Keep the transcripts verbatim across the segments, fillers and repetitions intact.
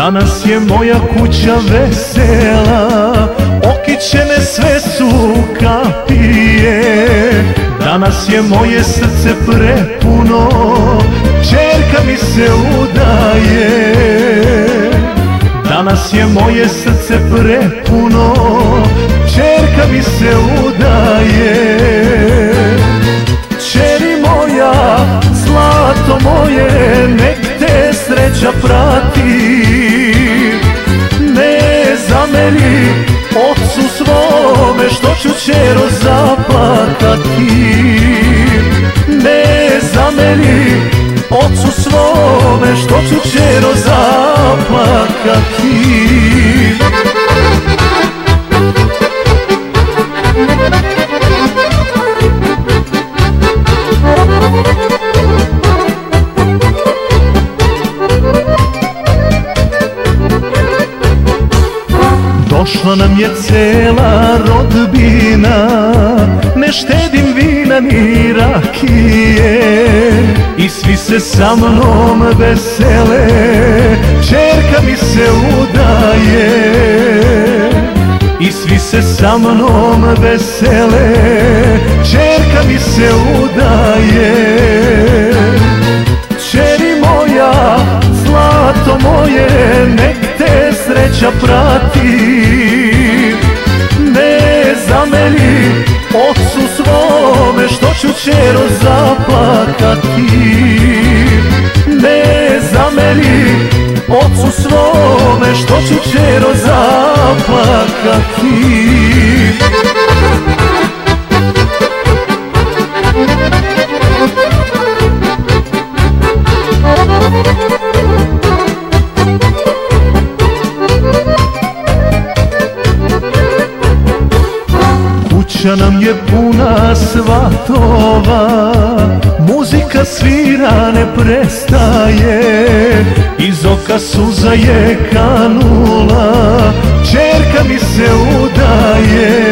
Danas je moja kuća vesela, okićene sve su kapije. Danas je moje srce prepuno, ćerka mi se udaje. Danas je moje srce prepuno, ćerka mi se udaje. Ćeri moja, zlato moje, nek te sreća prati. Ne zameri ocu svome što ću ćero zaplakati. Ne zameri ocu svome što ću ćero zaplakati. Došla nam je cela rodbina, ne štedim vina ni rakije. I svi se sa mnom vesele, ćerka mi se udaje. I svi se sa mnom vesele, ćerka mi se udaje. Ćeri moja, zlato moje, nek te sreća prati. Ne zameri ocu svome što ću ćero zaplakati. Ne zameri ocu svome što ću ćero zaplakati. Kuća nam je puna svatova, muzika svira ne prestaje. Iz oka suza je kanula, ćerka mi se udaje.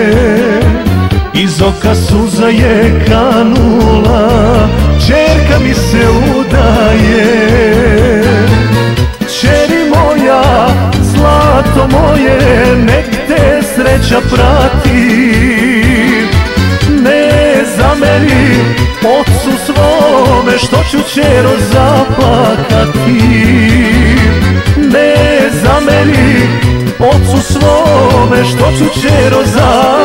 Iz oka suza je kanula, ćerka mi se udaje. Ćeri moja, zlato moje, nek te sreća prati. Ne zameri ocu svome što ću ćero zaplakati. Ne zameri ocu svome što ću ćero zaplakati.